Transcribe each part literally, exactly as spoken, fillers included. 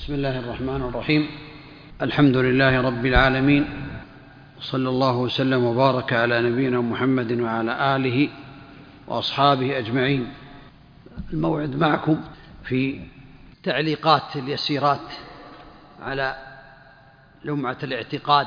بسم الله الرحمن الرحيم. الحمد لله رب العالمين، صلى الله وسلم وبارك على نبينا محمد وعلى آله وأصحابه أجمعين. الموعد معكم في تعليقات اليسيرات على لمعة الاعتقاد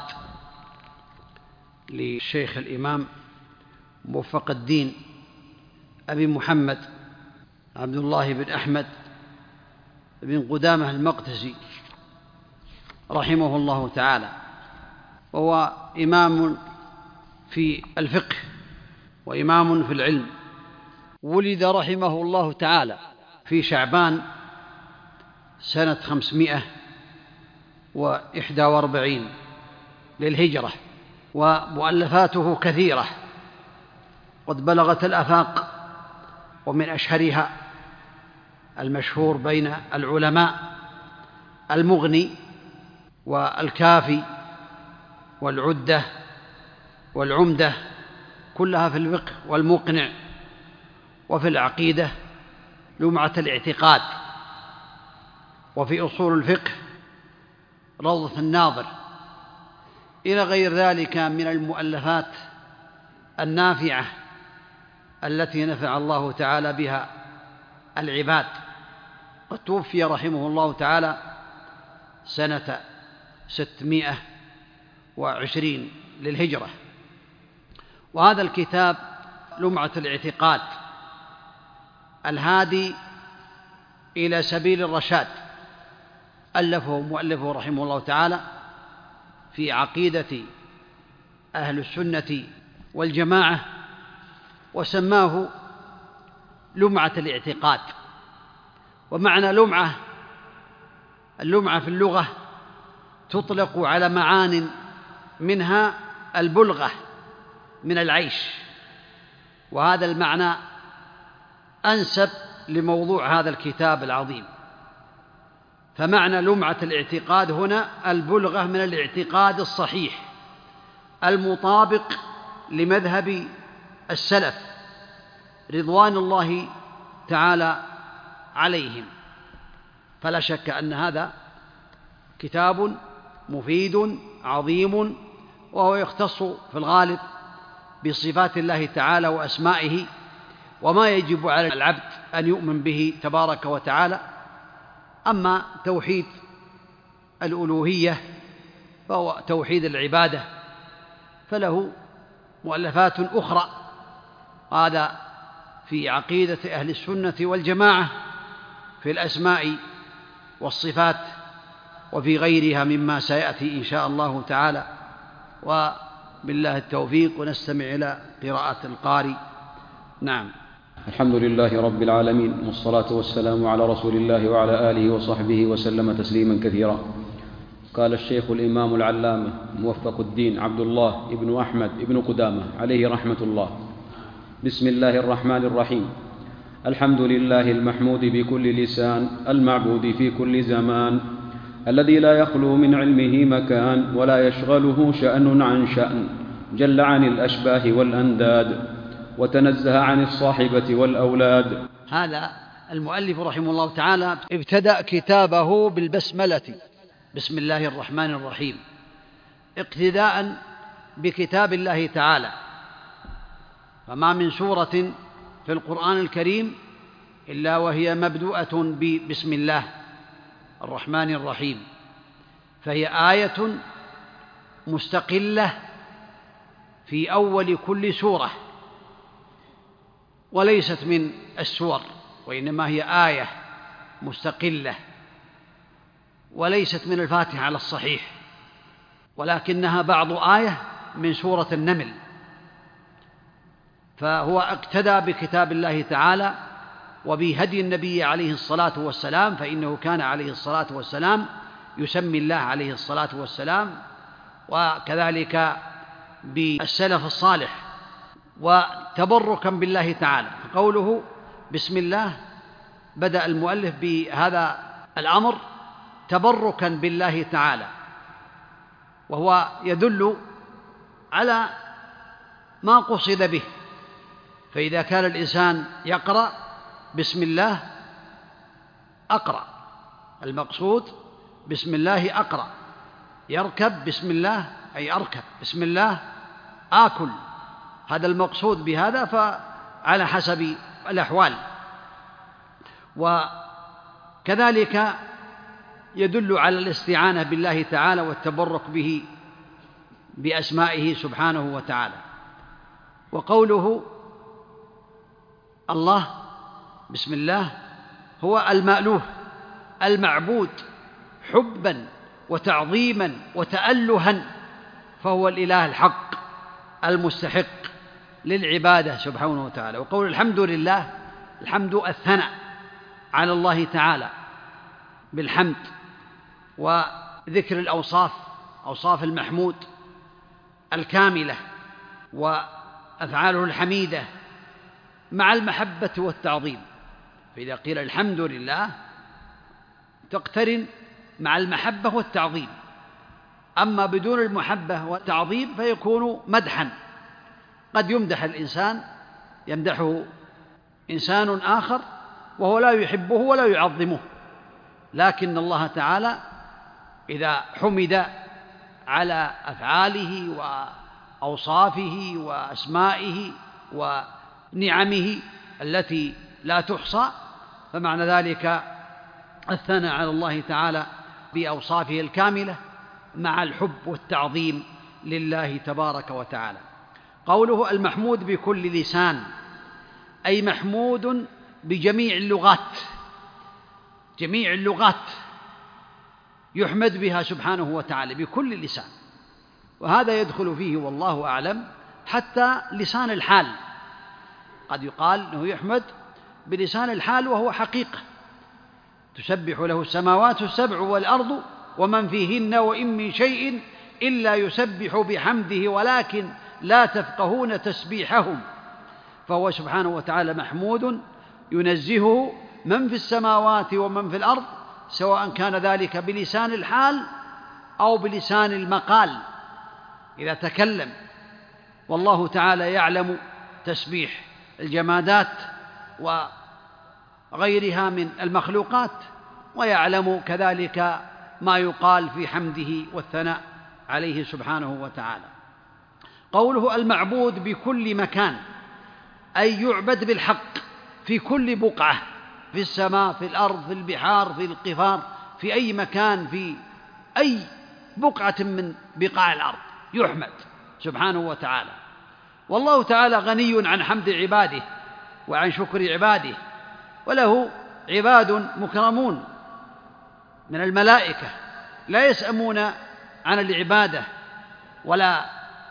للشيخ الإمام موفق الدين أبي محمد عبد الله بن أحمد بن قدامة المقدسي رحمه الله تعالى، وهو إمام في الفقه وإمام في العلم. ولد رحمه الله تعالى في شعبان سنة خمسمائة وإحدى وأربعين للهجرة، ومؤلفاته كثيرة قد بلغت الآفاق، ومن أشهرها المشهور بين العلماء المغني والكافي والعدة والعمدة، كلها في الفقه، والمقنع، وفي العقيدة لمعة الاعتقاد، وفي أصول الفقه روضة الناظر، إلى غير ذلك من المؤلفات النافعة التي نفع الله تعالى بها العباد. قد توفي رحمه الله تعالى سنة ستمائة وعشرين للهجرة. وهذا الكتاب لمعة الاعتقاد الهادي إلى سبيل الرشاد ألفه مؤلفه رحمه الله تعالى في عقيدة أهل السنة والجماعة، وسماه لمعة الاعتقاد. ومعنى لمعة، اللمعة في اللغة تطلق على معان، منها البلغة من العيش، وهذا المعنى أنسب لموضوع هذا الكتاب العظيم. فمعنى لمعة الاعتقاد هنا البلغة من الاعتقاد الصحيح المطابق لمذهب السلف رضوان الله تعالى عليهم. فلا شك أن هذا كتاب مفيد عظيم، وهو يختص في الغالب بصفات الله تعالى وأسمائه، وما يجب على العبد أن يؤمن به تبارك وتعالى. أما توحيد الألوهية فهو توحيد العبادة، فله مؤلفات أخرى، هذا في عقيدة أهل السنة والجماعة في الأسماء والصفات، وفي غيرها مما سيأتي إن شاء الله تعالى. وبالله التوفيق، ونستمع إلى قراءة القارئ. نعم. الحمد لله رب العالمين، والصلاة والسلام على رسول الله وعلى آله وصحبه وسلم تسليما كثيرا. قال الشيخ الإمام العلامة موفق الدين عبد الله ابن أحمد ابن قدامة عليه رحمة الله: بسم الله الرحمن الرحيم. الحمد لله المحمود بكل لسان، المعبود في كل زمان، الذي لا يخلو من علمه مكان، ولا يشغله شأن عن شأن، جل عن الأشباه والأنداد، وتنزه عن الصاحبة والأولاد. هذا المؤلف رحمه الله تعالى ابتدأ كتابه بالبسملة، بسم الله الرحمن الرحيم، اقتداء بكتاب الله تعالى. فما من سورة في القرآن الكريم إلا وهي مبدوءة ببسم الله الرحمن الرحيم، فهي آية مستقلة في أول كل سورة، وليست من السور، وإنما هي آية مستقلة، وليست من الفاتحة على الصحيح، ولكنها بعض آية من سورة النمل. فهو اقتدى بكتاب الله تعالى وبهدي النبي عليه الصلاة والسلام، فإنه كان عليه الصلاة والسلام يسمي الله عليه الصلاة والسلام، وكذلك بالسلف الصالح، وتبركا بالله تعالى. فقوله بسم الله، بدأ المؤلف بهذا الأمر تبركا بالله تعالى، وهو يدل على ما قصد به. فإذا كان الإنسان يقرأ بسم الله أقرأ، المقصود بسم الله أقرأ، يركب بسم الله أي أركب، بسم الله آكل، هذا المقصود بهذا فعلى حسب الأحوال. وكذلك يدل على الاستعانة بالله تعالى والتبرك به بأسمائه سبحانه وتعالى. وقوله الله بسم الله هو المألوه المعبود حبا وتعظيما وتألها، فهو الإله الحق المستحق للعبادة سبحانه وتعالى. وقول الحمد لله، الحمد الثناء على الله تعالى بالحمد وذكر الأوصاف، أوصاف المحمود الكاملة وأفعاله الحميدة مع المحبة والتعظيم. فإذا قيل الحمد لله تقترن مع المحبة والتعظيم، أما بدون المحبة والتعظيم فيكون مدحا، قد يمدح الإنسان، يمدحه إنسان آخر وهو لا يحبه ولا يعظمه، لكن الله تعالى إذا حمد على أفعاله وأوصافه وأسمائه ونعمه التي لا تحصى، فمعنى ذلك الثناء على الله تعالى بأوصافه الكاملة مع الحب والتعظيم لله تبارك وتعالى. قوله المحمود بكل لسان، أي محمود بجميع اللغات، جميع اللغات يحمد بها سبحانه وتعالى بكل لسان، وهذا يدخل فيه والله أعلم حتى لسان الحال، قد يقال أنه يحمد بلسان الحال وهو حقيقة، تسبح له السماوات السبع والأرض ومن فيهن وإن من شيء إلا يسبح بحمده ولكن لا تفقهون تسبيحهم، فهو سبحانه وتعالى محمود ينزهه من في السماوات ومن في الأرض، سواء كان ذلك بلسان الحال أو بلسان المقال إذا تكلم، والله تعالى يعلم تسبيح الجمادات وغيرها من المخلوقات، ويعلم كذلك ما يقال في حمده والثناء عليه سبحانه وتعالى. قوله المعبود بكل مكان، أي يعبد بالحق في كل بقعة، في السماء، في الأرض، في البحار، في القفار، في أي مكان، في أي بقعة من بقاع الأرض يحمد سبحانه وتعالى. والله تعالى غني عن حمد عباده وعن شكر عباده، وله عباد مكرمون من الملائكة لا يسأمون عن العبادة ولا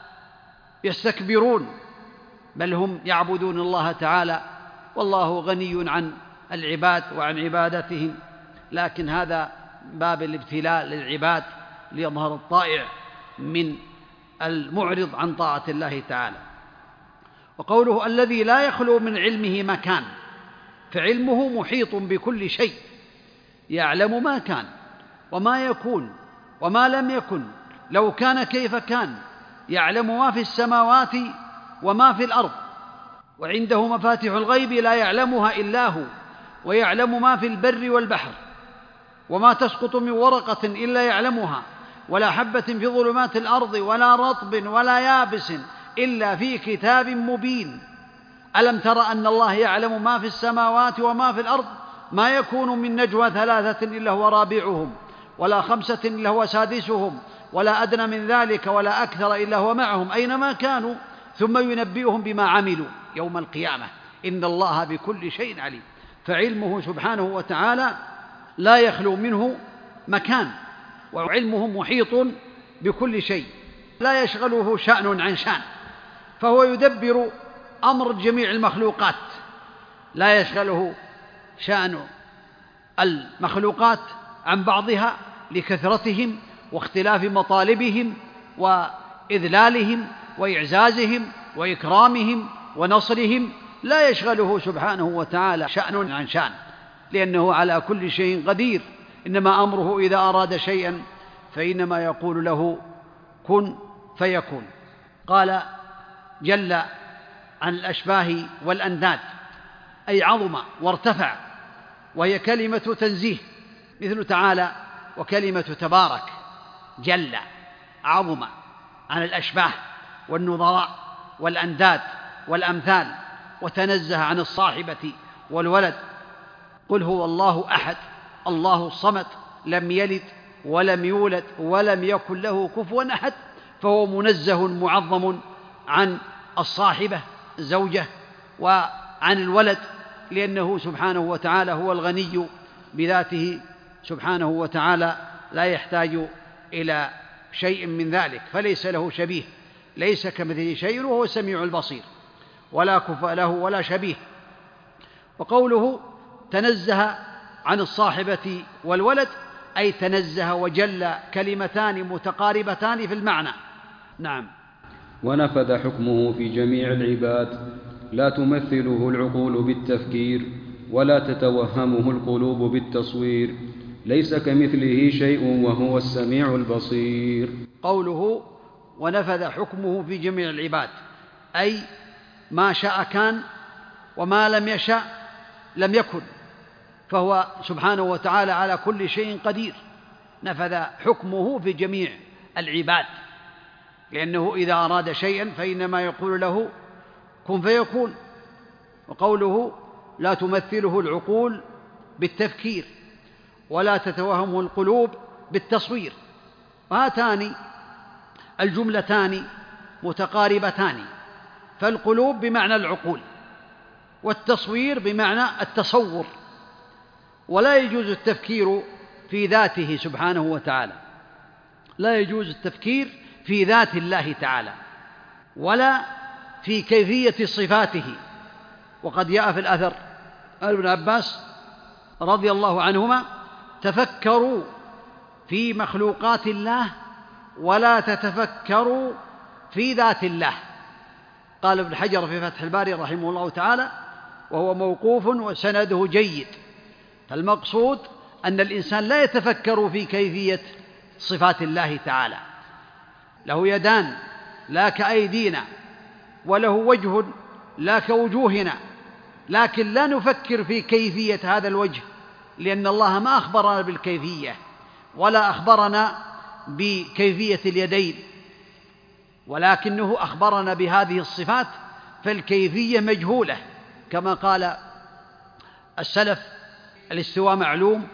يستكبرون، بل هم يعبدون الله تعالى، والله غني عن العباد وعن عبادتهم، لكن هذا باب الابتلاء للعباد ليظهر الطائع من المعرض عن طاعة الله تعالى. وقوله الذي لا يخلو من علمه مكان، فعلمه محيط بكل شيء، يعلم ما كان وما يكون وما لم يكن، لو كان كيف كان، يعلم ما في السماوات وما في الأرض، وعنده مفاتح الغيب لا يعلمها إلا هو، ويعلم ما في البر والبحر، وما تسقط من ورقة إلا يعلمها، ولا حبة في ظلمات الأرض ولا رطب ولا يابس إلا في كتاب مبين. ألم تر أن الله يعلم ما في السماوات وما في الأرض، ما يكون من نجوى ثلاثة إلا هو رابعهم، ولا خمسة إلا هو سادسهم، ولا أدنى من ذلك ولا أكثر إلا هو معهم أينما كانوا، ثم ينبئهم بما عملوا يوم القيامة، إن الله بكل شيء عليم. فعلمه سبحانه وتعالى لا يخلو منه مكان، وعلمه محيط بكل شيء، لا يشغله شأن عن شأن، فهو يدبر أمر جميع المخلوقات، لا يشغله شأن المخلوقات عن بعضها لكثرتهم واختلاف مطالبهم وإذلالهم وإعزازهم وإكرامهم ونصرهم، لا يشغله سبحانه وتعالى شأن عن شأن، لأنه على كل شيء قدير. إنما أمره إذا أراد شيئا فإنما يقول له كن فيكون. قال جل عن الأشباه والأنداد، أي عظم وارتفع، وهي كلمة تنزيه، مثل تعالى وكلمة تبارك جل عظم عن الأشباه والنظراء والأنداد والأمثال، وتنزه عن الصاحبة والولد. قل هو الله أحد الله الصمد لم يلد ولم يولد ولم يكن له كفوا أحد، فهو منزه معظم عن الصاحبة زوجة وعن الولد، لأنه سبحانه وتعالى هو الغني بذاته سبحانه وتعالى، لا يحتاج إلى شيء من ذلك، فليس له شبيه، ليس كمثله شيء وهو السميع البصير، ولا كفء له ولا شبيه. وقوله تنزه عن الصاحبة والولد أي تنزه وجل، كلمتان متقاربتان في المعنى. نعم. ونفذ حكمه في جميع العباد، لا تمثله العقول بالتفكير ولا تتوهمه القلوب بالتصوير، ليس كمثله شيء وهو السميع البصير. قوله ونفذ حكمه في جميع العباد أي ما شاء كان وما لم يشاء لم يكن، فهو سبحانه وتعالى على كل شيء قدير. نفذ حكمه في جميع العباد، لأنه إذا أراد شيئا فإنما يقول له كن فيكون. وقوله لا تمثله العقول بالتفكير ولا تتوهمه القلوب بالتصوير، وهاتان الجملتان متقاربتان، فالقلوب بمعنى العقول والتصوير بمعنى التصور، ولا يجوز التفكير في ذاته سبحانه وتعالى، لا يجوز التفكير في ذات الله تعالى ولا في كيفية صفاته. وقد جاء في الأثر عن ابن عباس رضي الله عنهما تفكروا في مخلوقات الله ولا تتفكروا في ذات الله. قال ابن حجر في فتح الباري رحمه الله تعالى وهو موقوف وسنده جيد، فالمقصود أن الإنسان لا يتفكر في كيفية صفات الله تعالى، له يدان لا كأيدينا وله وجه لا كوجوهنا، لكن لا نفكر في كيفية هذا الوجه، لأن الله ما أخبرنا بالكيفية ولا أخبرنا بكيفية اليدين، ولكنه أخبرنا بهذه الصفات، فالكيفية مجهولة. كما قال السلف الاستواء معلوم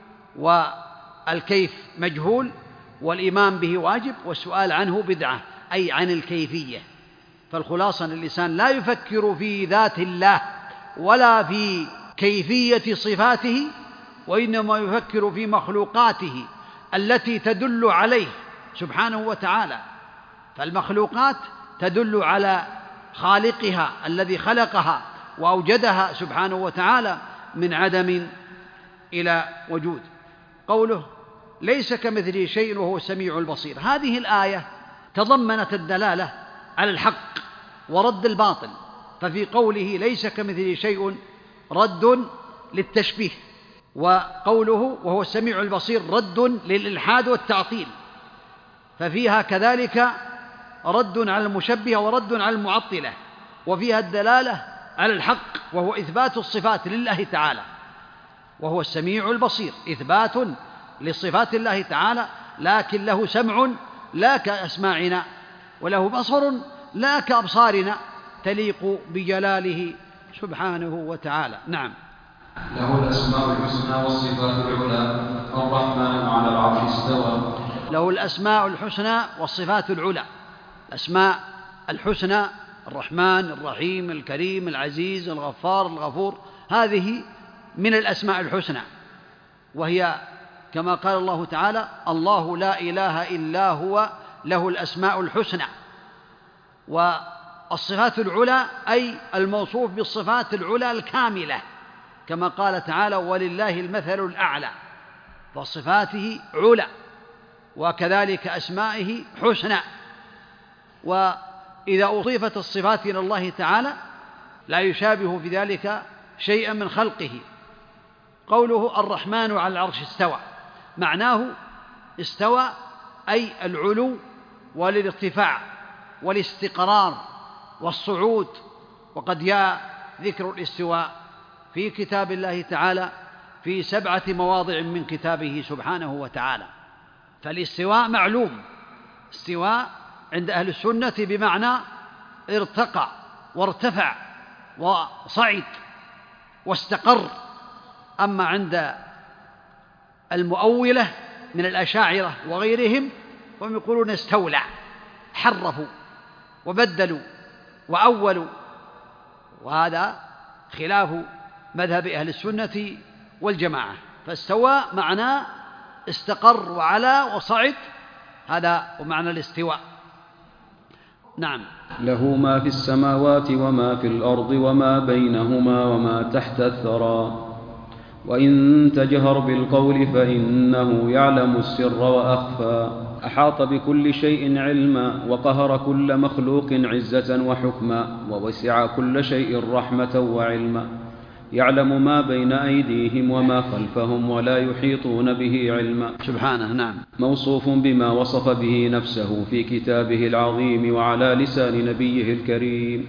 والكيف مجهول والإيمان به واجب والسؤال عنه بدعة، أي عن الكيفية. فالخلاصة أن الإنسان لا يفكر في ذات الله ولا في كيفية صفاته، وإنما يفكر في مخلوقاته التي تدل عليه سبحانه وتعالى. فالمخلوقات تدل على خالقها الذي خلقها وأوجدها سبحانه وتعالى من عدم إلى وجود. قوله ليس كمثله شيء وهو السميع البصير، هذه الآية تضمنت الدلالة على الحق ورد الباطل، ففي قوله ليس كمثله شيء رد للتشبيه، وقوله وهو السميع البصير رد للإلحاد والتعطيل، ففيها كذلك رد على المشبهة ورد على المعطلة، وفيها الدلالة على الحق وهو إثبات الصفات لله تعالى، وهو السميع البصير إثبات لصفات الله تعالى، لكن له سمع لا كأسماعنا، وله بصر لا كأبصارنا، تليق بجلاله سبحانه وتعالى. نعم. له الأسماء الحسنى والصفات العلى، الرحمن على العرش استوى. له الأسماء الحسنى والصفات العلى، الأسماء الحسنى الرحمن الرحيم الكريم العزيز الغفار الغفور، هذه من الأسماء الحسنى، وهي كما قال الله تعالى الله لا إله إلا هو له الأسماء الحسنى. والصفات العلى أي الموصوف بالصفات العلى الكاملة، كما قال تعالى ولله المثل الأعلى، فصفاته علا وكذلك أسمائه حسنى. وإذا أضيفت الصفات إلى الله تعالى لا يشابه في ذلك شيئا من خلقه. قوله الرحمن على العرش استوى، معناه استوى أي العلو والارتفاع والاستقرار والصعود، وقد جاء ذكر الاستواء في كتاب الله تعالى في سبعة مواضع من كتابه سبحانه وتعالى. فالاستواء معلوم، استواء عند أهل السنة بمعنى ارتقى وارتفع وصعد واستقر. أما عند المؤولة من الأشاعرة وغيرهم فهم يقولون استولى، حرفوا وبدلوا وأولوا، وهذا خلاف مذهب أهل السنة والجماعة. فاستوى معناه استقر وعلى وصعد، هذا ومعنى الاستواء. نعم. له ما في السماوات وما في الأرض وما بينهما وما تحت الثرى، وإن تجهر بالقول فإنه يعلم السر وأخفى. أحاط بكل شيء علما، وقهر كل مخلوق عزة وحكما، ووسع كل شيء رحمة وعلما. يعلم ما بين أيديهم وما خلفهم ولا يحيطون به علما سبحانه. نعم. موصوف بما وصف به نفسه في كتابه العظيم وعلى لسان نبيه الكريم.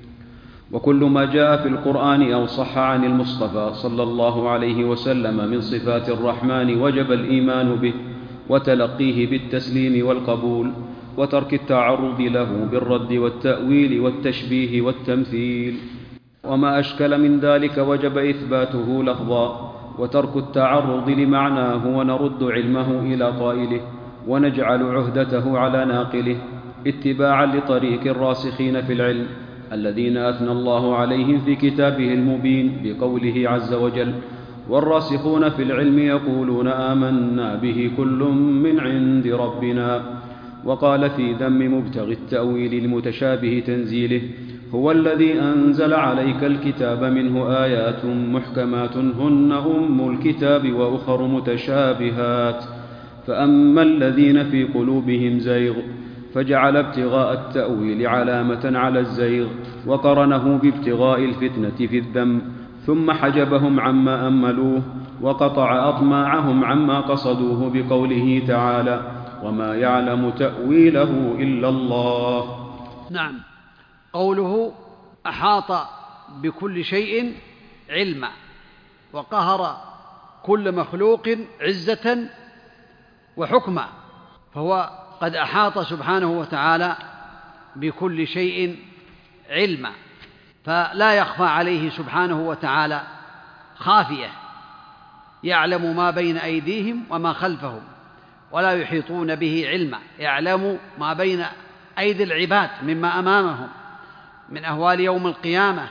وكل ما جاء في القرآن أو صح عن المصطفى صلى الله عليه وسلم من صفات الرحمن وجب الإيمان به وتلقيه بالتسليم والقبول، وترك التعرض له بالرد والتأويل والتشبيه والتمثيل. وما أشكل من ذلك وجب إثباته لفظا، وترك التعرض لمعناه، ونرد علمه إلى قائله، ونجعل عهدته على ناقله، اتباعا لطريق الراسخين في العلم الذين أثنى الله عليهم في كتابه المبين بقوله عز وجل: والراسخون في العلم يقولون آمنا به كل من عند ربنا. وقال في ذم مبتغي التأويل المتشابه تنزيله: هو الذي أنزل عليك الكتاب منه آيات محكمات هن أم الكتاب وأخر متشابهات، فأما الذين في قلوبهم زيغ فجعل ابتغاء التأويل علامة على الزيغ، وقرنه بابتغاء الفتنة في الذم، ثم حجبهم عما أملوه، وقطع أطماعهم عما قصدوه بقوله تعالى: وما يعلم تأويله إلا الله. نعم. قوله أحاط بكل شيء علما، وقهر كل مخلوق عزة وحكما، فهو قد أحاط سبحانه وتعالى بكل شيء علما، فلا يخفى عليه سبحانه وتعالى خافية. يعلم ما بين أيديهم وما خلفهم ولا يحيطون به علما. يعلم ما بين أيدي العباد مما أمامهم من أهوال يوم القيامة،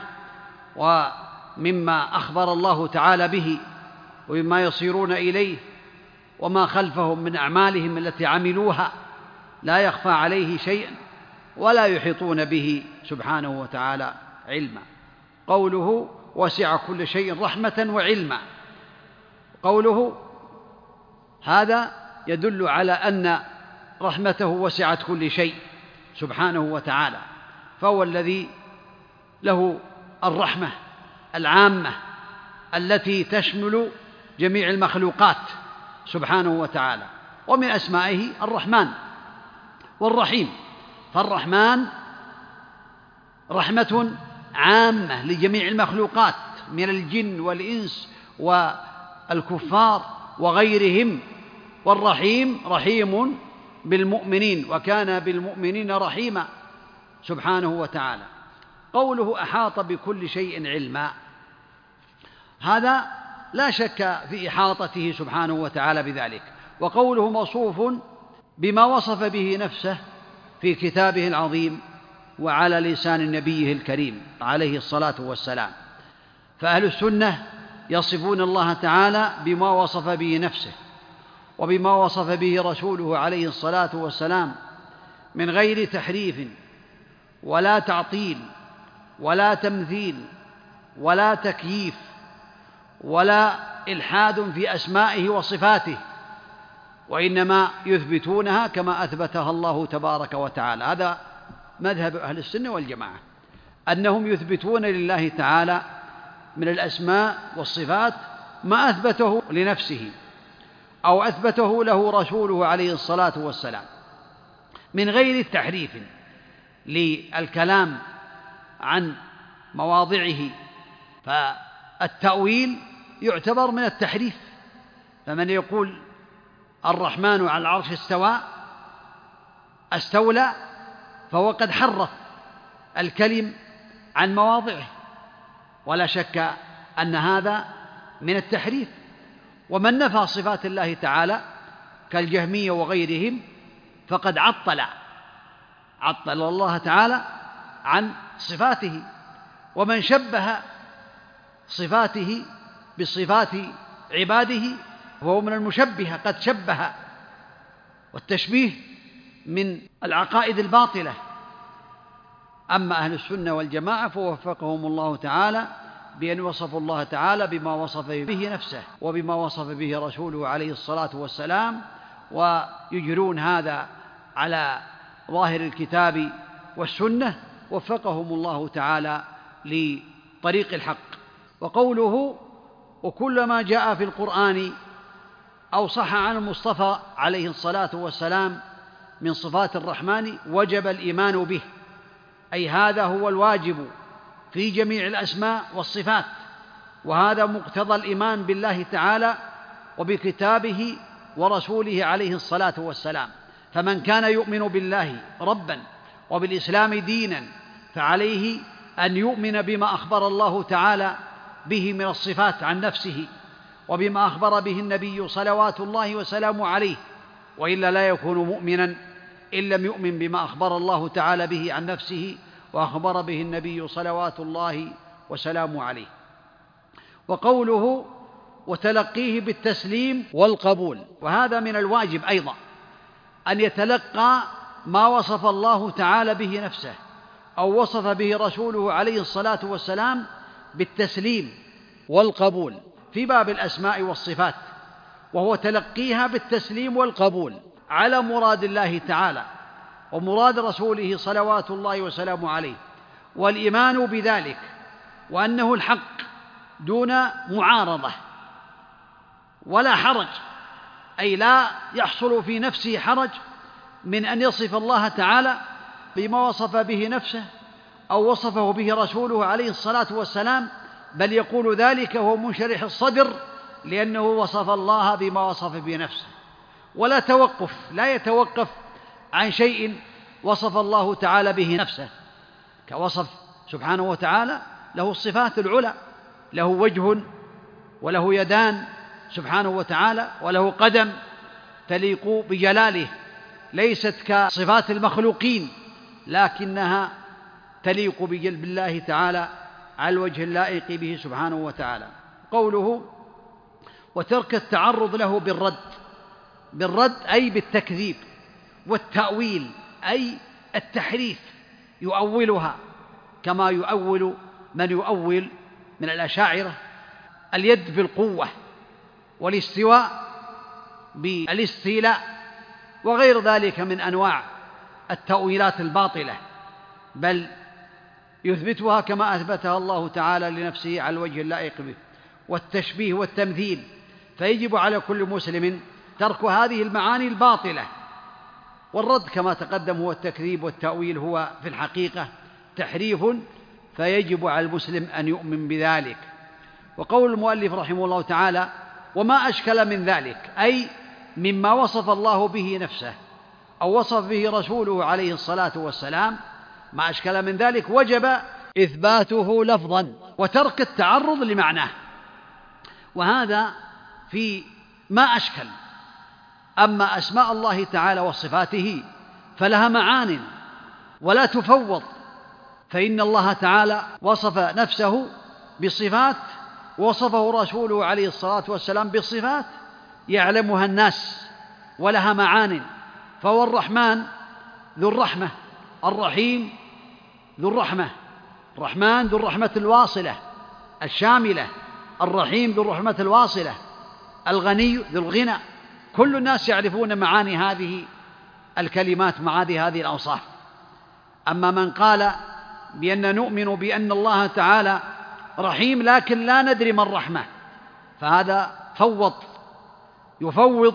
ومما أخبر الله تعالى به ومما يصيرون إليه، وما خلفهم من أعمالهم التي عملوها، لا يخفى عليه شيء ولا يحيطون به سبحانه وتعالى علما. قوله وسع كل شيء رحمة وعلما، قوله هذا يدل على أن رحمته وسعت كل شيء سبحانه وتعالى، فهو الذي له الرحمة العامة التي تشمل جميع المخلوقات سبحانه وتعالى. ومن أسمائه الرحمن والرحيم، فالرحمن رحمة عامة لجميع المخلوقات من الجن والإنس والكفار وغيرهم، والرحيم رحيم بالمؤمنين وكان بالمؤمنين رحيما سبحانه وتعالى. قوله أحاط بكل شيء علما، هذا لا شك في إحاطته سبحانه وتعالى بذلك. وقوله موصوف بما وصف به نفسه في كتابه العظيم وعلى لسان نبيه الكريم عليه الصلاة والسلام. فأهل السنة يصفون الله تعالى بما وصف به نفسه وبما وصف به رسوله عليه الصلاة والسلام من غير تحريف ولا تعطيل ولا تمثيل ولا تكييف ولا إلحاد في أسمائه وصفاته، وإنما يثبتونها كما أثبتها الله تبارك وتعالى. هذا مذهب أهل السنة والجماعة، أنهم يثبتون لله تعالى من الأسماء والصفات ما أثبته لنفسه أو أثبته له رسوله عليه الصلاة والسلام من غير تحريف للكلام عن مواضعه. فالتأويل يعتبر من التحريف. فمن يقول الرحمن على العرش استوى استولى فهو قد حرف الكلم عن مواضعه، ولا شك أن هذا من التحريف. ومن نفى صفات الله تعالى كالجهمية وغيرهم فقد عطل عطل الله تعالى عن صفاته. ومن شبه صفاته بصفات عباده وهو من المشبهة، قد شبه، والتشبيه من العقائد الباطلة. أما أهل السنة والجماعة فوفقهم الله تعالى بأن وصفوا الله تعالى بما وصف به نفسه وبما وصف به رسوله عليه الصلاة والسلام، ويجرون هذا على ظاهر الكتاب والسنة، وفقهم الله تعالى لطريق الحق. وقوله وكل ما جاء في القرآن أو صح عن المصطفى عليه الصلاة والسلام من صفات الرحمن وجب الإيمان به، أي هذا هو الواجب في جميع الأسماء والصفات، وهذا مقتضى الإيمان بالله تعالى وبكتابه ورسوله عليه الصلاة والسلام. فمن كان يؤمن بالله ربا وبالإسلام دينا فعليه أن يؤمن بما أخبر الله تعالى به من الصفات عن نفسه، وبما أخبر به النبي صلوات الله وسلامه عليه، وإلا لا يكون مؤمنا إن لم يؤمن بما أخبر الله تعالى به عن نفسه وأخبر به النبي صلوات الله وسلامه عليه. وقوله وتلقيه بالتسليم والقبول، وهذا من الواجب أيضا أن يتلقى ما وصف الله تعالى به نفسه أو وصف به رسوله عليه الصلاة والسلام بالتسليم والقبول في باب الأسماء والصفات، وهو تلقيها بالتسليم والقبول على مراد الله تعالى ومراد رسوله صلوات الله وسلامه عليه، والإيمان بذلك وأنه الحق دون معارضة ولا حرج، أي لا يحصل في نفسه حرج من أن يصف الله تعالى بما وصف به نفسه أو وصفه به رسوله عليه الصلاة والسلام، بل يقول ذلك وهو منشرح الصدر لأنه وصف الله بما وصف به نفسه، ولا توقف، لا يتوقف عن شيء وصف الله تعالى به نفسه، كوصف سبحانه وتعالى له الصفات العلى، له وجه وله يدان سبحانه وتعالى وله قدم تليق بجلاله، ليست كصفات المخلوقين لكنها تليق بالله تعالى على الوجه اللائق به سبحانه وتعالى. قوله وترك التعرض له بالرد، بالرد أي بالتكذيب، والتأويل أي التحريف، يؤولها كما يؤول من يؤول من الأشاعرة اليد بالقوة والاستواء بالاستيلاء وغير ذلك من أنواع التأويلات الباطلة، بل يثبتها كما أثبتها الله تعالى لنفسه على الوجه اللائق به. والتشبيه والتمثيل، فيجب على كل مسلم ترك هذه المعاني الباطلة. والرد كما تقدم هو التكذيب، والتأويل هو في الحقيقة تحريف، فيجب على المسلم أن يؤمن بذلك. وقول المؤلف رحمه الله تعالى وما أشكل من ذلك، أي مما وصف الله به نفسه أو وصف به رسوله عليه الصلاة والسلام، ما أشكل من ذلك وجب إثباته لفظا وترك التعرض لمعناه، وهذا في ما أشكل. أما أسماء الله تعالى وصفاته فلها معان ولا تفوض، فإن الله تعالى وصف نفسه بصفات وصفه رسوله عليه الصلاة والسلام بصفات يعلمها الناس ولها معان، فهو الرحمن ذو الرحمة، الرحيم ذو الرحمة، الرحمن ذو الرحمة الواصلة الشاملة، الرحيم ذو الرحمة الواصلة، الغني ذو الغنى. كل الناس يعرفون معاني هذه الكلمات، معاني هذه الأوصاف. أما من قال بأن نؤمن بأن الله تعالى رحيم لكن لا ندري ما الرحمة، فهذا فوض يفوض،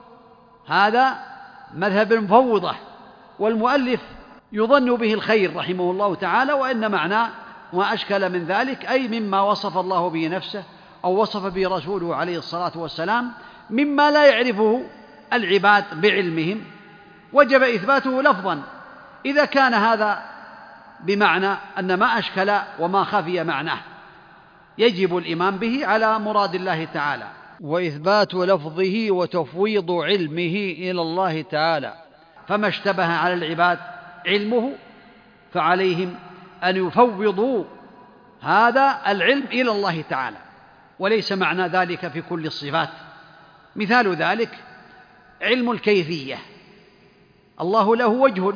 هذا مذهب المفوضة، والمؤلف يظن به الخير رحمه الله تعالى، وإن معناه ما أشكل من ذلك أي مما وصف الله به نفسه أو وصف به رسوله عليه الصلاة والسلام مما لا يعرفه العباد بعلمهم وجب إثباته لفظا إذا كان هذا بمعنى أن ما أشكل وما خفي معناه يجب الإيمان به على مراد الله تعالى. وإثبات لفظه وتفويض علمه إلى الله تعالى، فما اشتبه على العباد علمه فعليهم أن يفوضوا هذا العلم إلى الله تعالى، وليس معنى ذلك في كل الصفات. مثال ذلك علم الكيفية، الله له وجه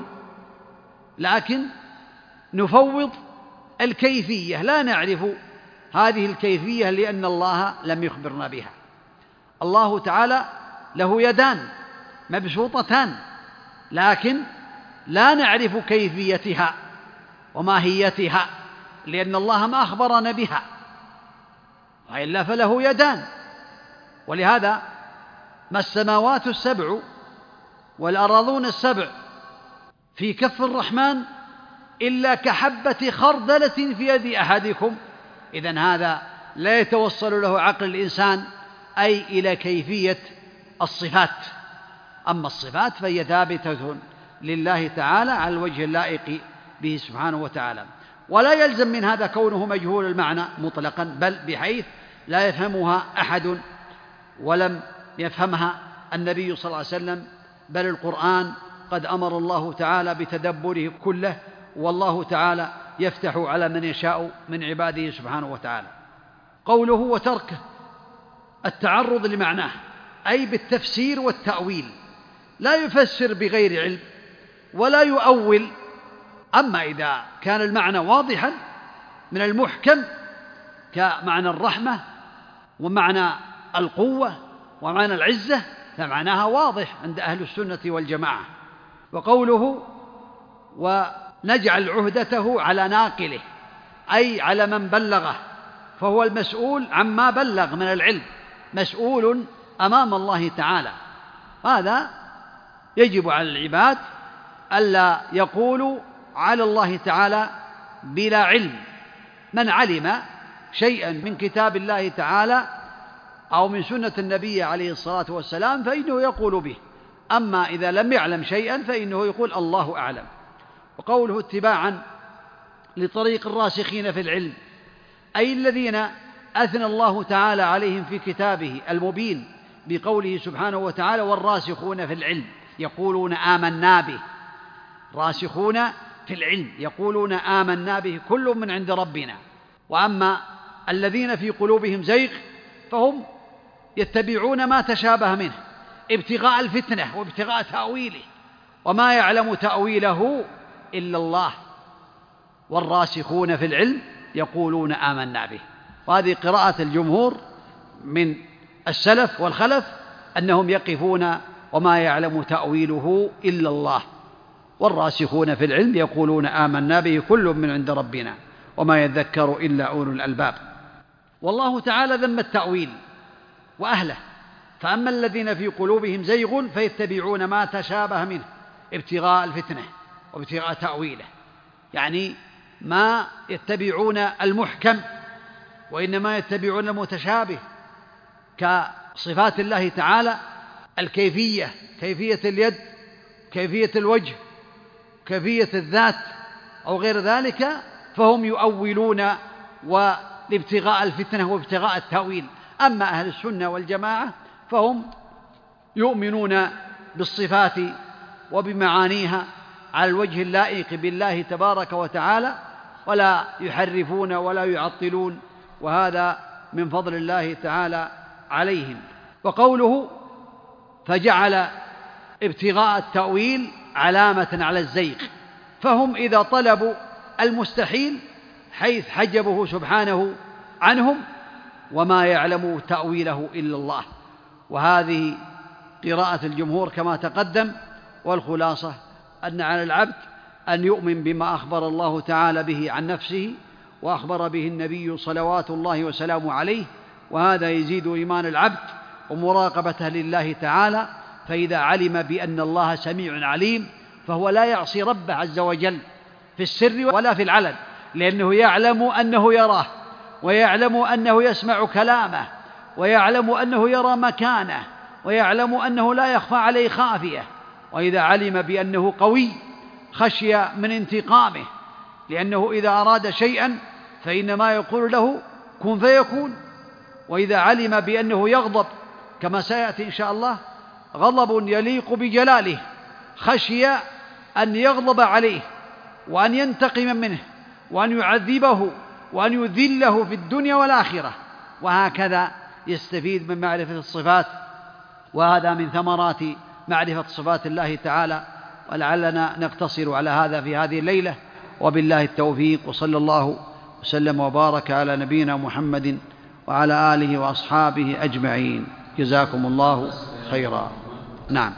لكن نفوض الكيفية، لا نعرف هذه الكيفية لأن الله لم يخبرنا بها. الله تعالى له يدان مبسوطتان لكن لا نعرف كيفيتها وماهيتها لأن الله ما أخبرنا بها، وإلا فله يدان. ولهذا ما السماوات السبع والأراضون السبع في كف الرحمن إلا كحبة خردلة في يد أحدكم. إذن هذا لا يتوصل له عقل الإنسان أي إلى كيفية الصفات. أما الصفات فهي ثابتة لله تعالى على الوجه اللائق به سبحانه وتعالى، ولا يلزم من هذا كونه مجهول المعنى مطلقا، بل بحيث لا يفهمها أحد ولم يفهمها النبي صلى الله عليه وسلم، بل القرآن قد أمر الله تعالى بتدبره كله، والله تعالى يفتح على من يشاء من عباده سبحانه وتعالى. قوله وترك التعرض لمعناه أي بالتفسير والتأويل، لا يفسر بغير علم ولا يؤول. أما إذا كان المعنى واضحا من المحكم كمعنى الرحمة ومعنى القوة ومعنى العزة فمعناها واضح عند أهل السنة والجماعة. وقوله ونجعل عهدته على ناقله أي على من بلغه، فهو المسؤول عما بلغ من العلم، مسؤول أمام الله تعالى. هذا يجب على العباد ألا يقولوا على الله تعالى بلا علم. من علم شيئا من كتاب الله تعالى أو من سنة النبي عليه الصلاة والسلام فإنه يقول به، أما إذا لم يعلم شيئا فإنه يقول الله أعلم. وقوله اتباعا لطريق الراسخين في العلم أي الذين أثنى الله تعالى عليهم في كتابه المبين بقوله سبحانه وتعالى والراسخون في العلم يقولون آمنا به. راسخون في العلم يقولون آمنا به كل من عند ربنا. وأما الذين في قلوبهم زيغ فهم يتبعون ما تشابه منه ابتغاء الفتنة وابتغاء تأويله، وما يعلم تأويله إلا الله. والراسخون في العلم يقولون آمنا به. وهذه قراءة الجمهور من السلف والخلف أنهم يقفون وما يعلم تأويله إلا الله. والراسخون في العلم يقولون آمنا به كل من عند ربنا وما يذكر إلا أولو الألباب. والله تعالى ذم التأويل وأهله، فأما الذين في قلوبهم زيغ فيتبعون ما تشابه منه ابتغاء الفتنة وابتغاء تأويله، يعني ما يتبعون المحكم وإنما يتبعون المتشابه كصفات الله تعالى، الكيفية، كيفية اليد، كيفية الوجه، كيفية الذات أو غير ذلك، فهم يؤولون ولابتغاء الفتنة وابتغاء التأويل. أما أهل السنة والجماعة فهم يؤمنون بالصفات وبمعانيها على الوجه اللائق بالله تبارك وتعالى، ولا يحرفون ولا يعطلون، وهذا من فضل الله تعالى عليهم. وقوله فجعل ابتغاء التأويل علامة على الزيغ، فهم إذا طلبوا المستحيل حيث حجبه سبحانه عنهم وما يعلم تأويله إلا الله. وهذه قراءة الجمهور كما تقدم. والخلاصة أن على العبد أن يؤمن بما أخبر الله تعالى به عن نفسه وأخبر به النبي صلوات الله وسلامه عليه، وهذا يزيد إيمان العبد ومراقبته لله تعالى. فإذا علم بأن الله سميع عليم فهو لا يعصي ربه عز وجل في السر ولا في العلن، لأنه يعلم أنه يراه ويعلم أنه يسمع كلامه، ويعلم أنه يرى مكانه، ويعلم أنه لا يخفى عليه خافية. وإذا علم بأنه قوي خشي من انتقامه، لأنه إذا أراد شيئا فإنما يقول له كن فيكون. وإذا علم بأنه يغضب كما سيأتي إن شاء الله غضب يليق بجلاله خشي أن يغضب عليه وأن ينتقم منه وأن يعذبه وأن يذله في الدنيا والآخرة. وهكذا يستفيد من معرفة الصفات، وهذا من ثمرات معرفة صفات الله تعالى. ولعلنا نقتصر على هذا في هذه الليلة، وبالله التوفيق، وصلى الله وسلم وبارك على نبينا محمد وعلى آله وأصحابه أجمعين. جزاكم الله خيرا. نعم.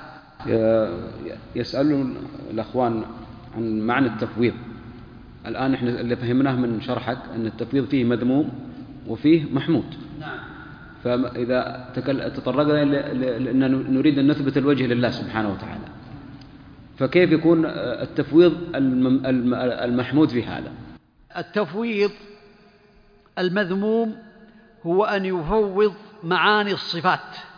يسأل الأخوان عن معنى التفويض. الآن إحنا اللي فهمناه من شرحك أن التفويض فيه مذموم وفيه محمود. نعم. فإذا تطرقنا لأننا نريد أن نثبت الوجه لله سبحانه وتعالى، فكيف يكون التفويض المحمود في هذا؟ التفويض المذموم هو أن يفوض معاني الصفات،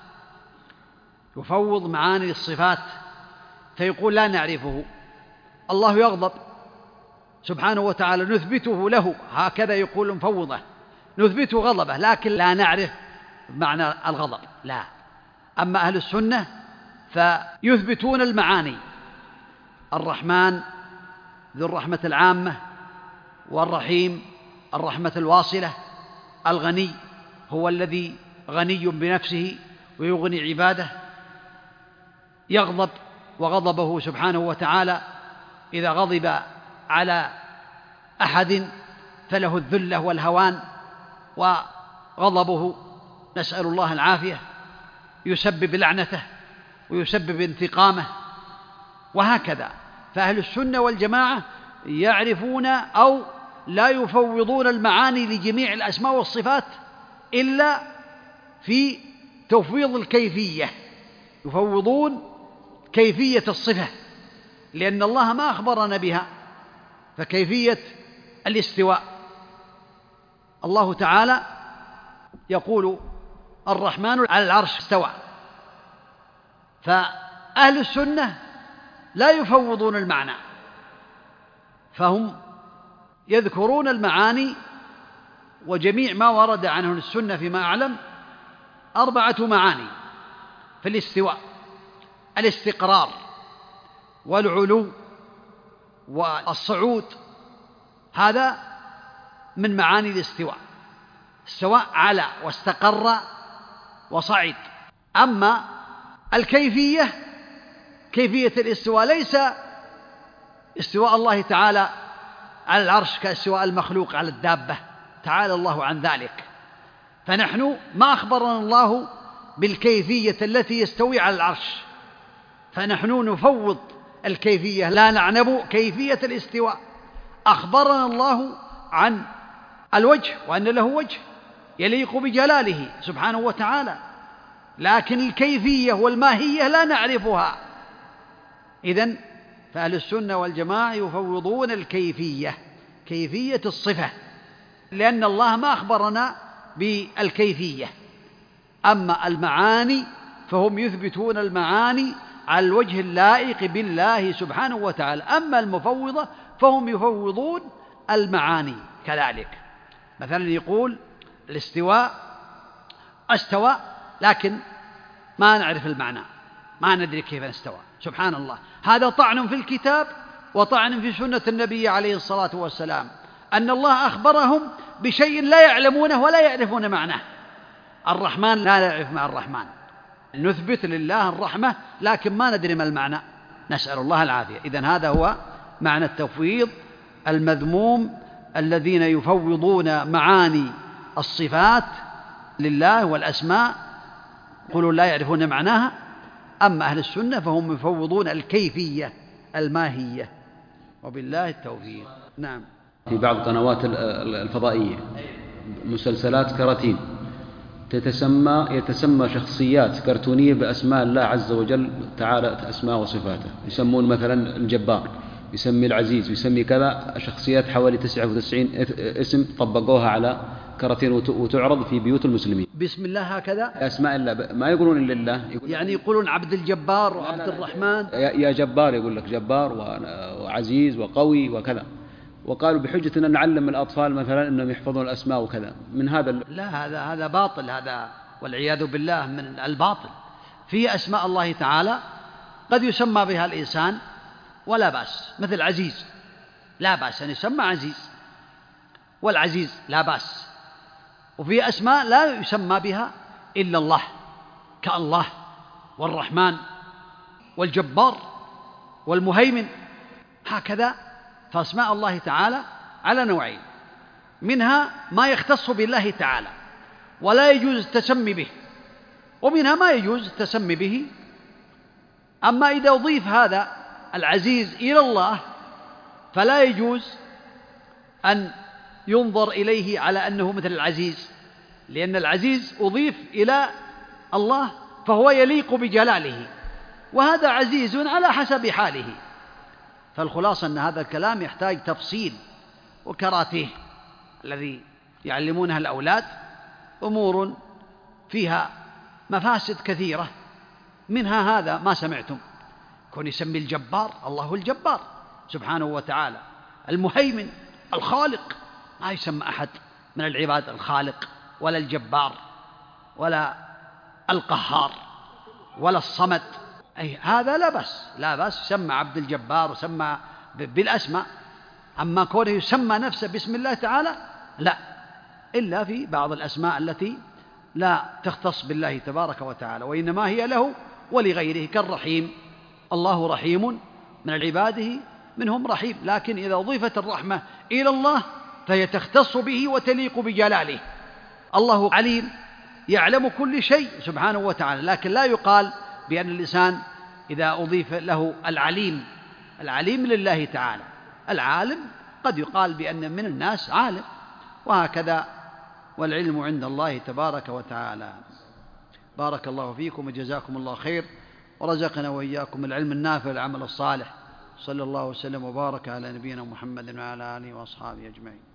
يفوض معاني الصفات فيقول لا نعرفه. الله يغضب سبحانه وتعالى نثبته له، هكذا يقول مفوضة، نثبت غضبه لكن لا نعرف معنى الغضب، لا. أما أهل السنة فيثبتون المعاني: الرحمن ذو الرحمة العامة، والرحيم الرحمة الواصلة، الغني هو الذي غني بنفسه ويغني عباده، يغضب وغضبه سبحانه وتعالى إذا غضب على أحد فله الذلة والهوان، وغضبه نسأل الله العافية يسبب لعنته ويسبب انتقامه. وهكذا فأهل السنة والجماعة يعرفون أو لا يفوضون المعاني لجميع الأسماء والصفات إلا في تفويض الكيفية، يفوضون كيفية الصفة لأن الله ما أخبرنا بها. فكيفية الاستواء، الله تعالى يقول الرحمن على العرش استوى، فأهل السنة لا يفوضون المعنى، فهم يذكرون المعاني. وجميع ما ورد عنه السنة فيما أعلم أربعة معاني في الاستواء: الاستقرار والعلو والصعود، هذا من معاني الاستواء. استواء على واستقر وصعد. أما الكيفية، كيفية الاستواء ليس استواء الله تعالى على العرش كاستواء المخلوق على الدابة، تعالى الله عن ذلك. فنحن ما أخبرنا الله بالكيفية التي يستوي على العرش، فنحن نفوض الكيفية، لا نعلم كيفية الاستواء. أخبرنا الله عن الوجه وأن له وجه يليق بجلاله سبحانه وتعالى، لكن الكيفية والماهية لا نعرفها. إذن فأهل السنة والجماعة يفوضون الكيفية، كيفية الصفة، لأن الله ما أخبرنا بالكيفية. أما المعاني فهم يثبتون المعاني على الوجه اللائق بالله سبحانه وتعالى. أما المفوضة فهم يفوضون المعاني كذلك. مثلا يقول الاستواء استوى لكن ما نعرف المعنى، ما ندري كيف استوى، سبحان الله. هذا طعن في الكتاب وطعن في سنة النبي عليه الصلاة والسلام، أن الله أخبرهم بشيء لا يعلمونه ولا يعرفون معناه. الرحمن لا نعرف مع الرحمن، نثبت لله الرحمة لكن ما ندري ما المعنى، نسأل الله العافية. إذن هذا هو معنى التفويض المذموم، الذين يفوضون معاني الصفات لله والأسماء يقولوا لا يعرفون معناها. أما أهل السنة فهم يفوضون الكيفية الماهية، وبالله التوفيق. نعم. في بعض القنوات الفضائية مسلسلات كراتين تتسمى يتسمى شخصيات كرتونية بأسماء الله عز وجل تعالى أسماء وصفاته، يسمون مثلا الجبار، يسمي العزيز، يسمي كذا، شخصيات حوالي تسعة وتسعين اسم طبقوها على كراتين وتعرض في بيوت المسلمين بسم الله هكذا أسماء الله، ما يقولون إلا الله، يقول يعني يقولون عبد الجبار وعبد لا لا الرحمن. يا جبار، يقول لك جبار وعزيز وقوي وكذا. وقالوا بحجة أن نعلم الأطفال مثلا أنهم يحفظون الأسماء وكذا من هذا. لا، هذا هذا باطل، هذا والعياذ بالله من الباطل. في أسماء الله تعالى قد يسمى بها الإنسان ولا بأس، مثل عزيز لا بأس أن يسمى عزيز، والعزيز لا بأس. وفي أسماء لا يسمى بها إلا الله، كالله والرحمن والجبار والمهيمن، هكذا. فأسماء الله تعالى على نوعين، منها ما يختص بالله تعالى ولا يجوز التسمي به، ومنها ما يجوز التسمي به. أما إذا أضيف هذا العزيز إلى الله فلا يجوز أن ينظر إليه على أنه مثل العزيز، لأن العزيز أضيف إلى الله فهو يليق بجلاله، وهذا عزيز على حسب حاله. فالخلاصة أن هذا الكلام يحتاج تفصيل وكراتيه الذي يعلمونها الأولاد، أمور فيها مفاسد كثيرة، منها هذا ما سمعتم كون يسمي الجبار، الله الجبار سبحانه وتعالى، المهيمن الخالق، ما يسمى أحد من العباد الخالق ولا الجبار ولا القهار ولا الصمد، أي هذا لا بأس، لا بأس يسمى عبد الجبار وسمى بالأسماء. أما كونه يسمى نفسه باسم الله تعالى لا، إلا في بعض الأسماء التي لا تختص بالله تبارك وتعالى، وإنما هي له ولغيره، كالرحيم، الله رحيم من عباده منهم رحيم، لكن إذا أضيفت الرحمة إلى الله فهي تختص به وتليق بجلاله. الله عليم يعلم كل شيء سبحانه وتعالى، لكن لا يقال بأن الإنسان إذا أضيف له العليم، العليم لله تعالى، العالم قد يقال بأن من الناس عالم، وهكذا، والعلم عند الله تبارك وتعالى. بارك الله فيكم وجزاكم الله خير، ورزقنا وإياكم العلم النافع والعمل الصالح. صلى الله وسلم وبارك على نبينا محمد وعلى آله وأصحابه أجمعين.